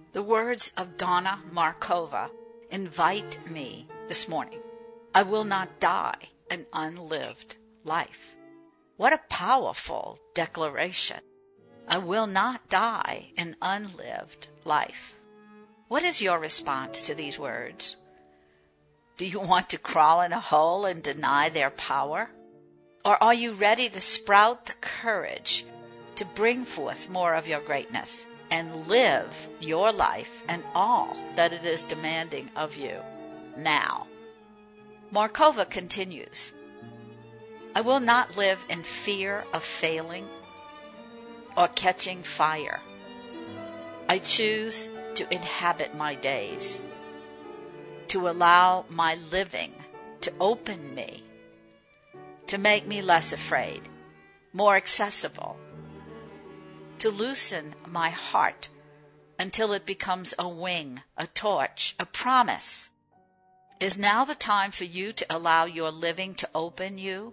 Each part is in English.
The words of Donna Markova invite me this morning. I will not die an unlived life. What a powerful declaration. I will not die an unlived life. What is your response to these words? Do you want to crawl in a hole and deny their power? Or are you ready to sprout the courage to bring forth more of your greatness and live your life and all that it is demanding of you now? Markova continues, I will not live in fear of failing or catching fire. I choose to inhabit my days, to allow my living to open me, to make me less afraid, more accessible, to loosen my heart until it becomes a wing, a torch, a promise. Is now the time for you to allow your living to open you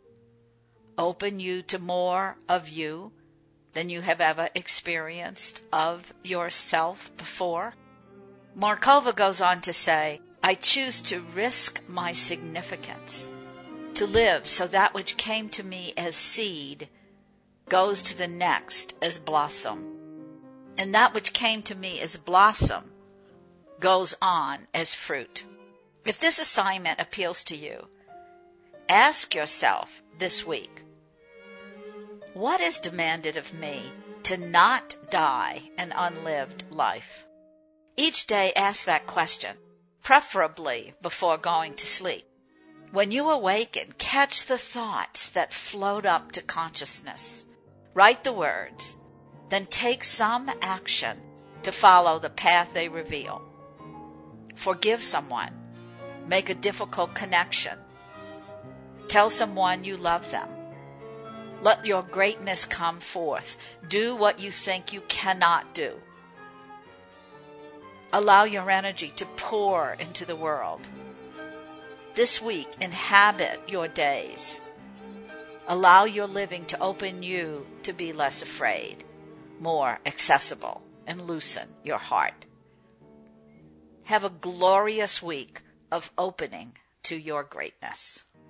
to more of you than you have ever experienced of yourself before? Markova goes on to say, I choose to risk my significance, to live so that which came to me as seed goes to the next as blossom, and that which came to me as blossom goes on as fruit. If this assignment appeals to you, ask yourself this week, what is demanded of me to not die an unlived life? Each day ask that question, preferably before going to sleep. When you awaken, catch the thoughts that float up to consciousness. Write the words, then take some action to follow the path they reveal. Forgive someone. Make a difficult connection. Tell someone you love them. Let your greatness come forth. Do what you think you cannot do. Allow your energy to pour into the world. This week, inhabit your days. Allow your living to open you to be less afraid, more accessible, and loosen your heart. Have a glorious week of opening to your greatness.